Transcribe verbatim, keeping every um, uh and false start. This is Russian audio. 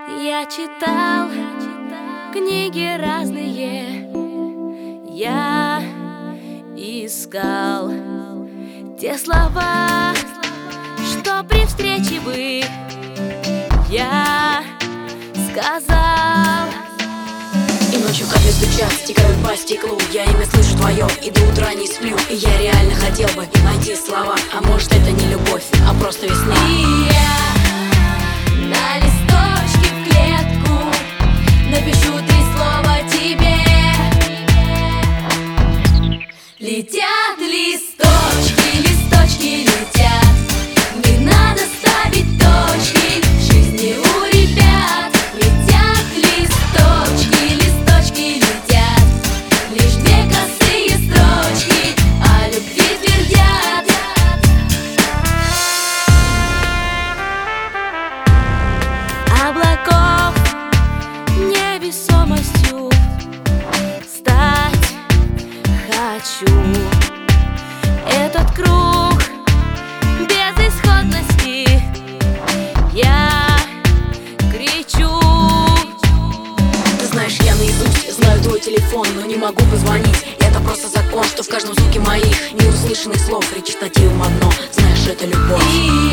Я читал книги разные, я искал те слова, что при встрече бы я сказал. И ночью капли стучат, стекают по стеклу. Я имя слышу твое, и до утра не сплю. И я реально хотел бы найти слова. А может, это не любовь, а просто весна. И я на листочке в клетку напишу три слова тебе. Летят листочки, листочки летят. Не надо ставить точки в жизни у ребят. Летят листочки, листочки летят. Лишь две косые строчки о любви твердят. Облаков невесомостью стать хочу. Этот круг безысходности я кричу. Ты знаешь, я наизусть знаю твой телефон, но не могу позвонить. Это просто закон, что в каждом звуке моих неуслышанных слов речитативом одно. Знаешь, это любовь. И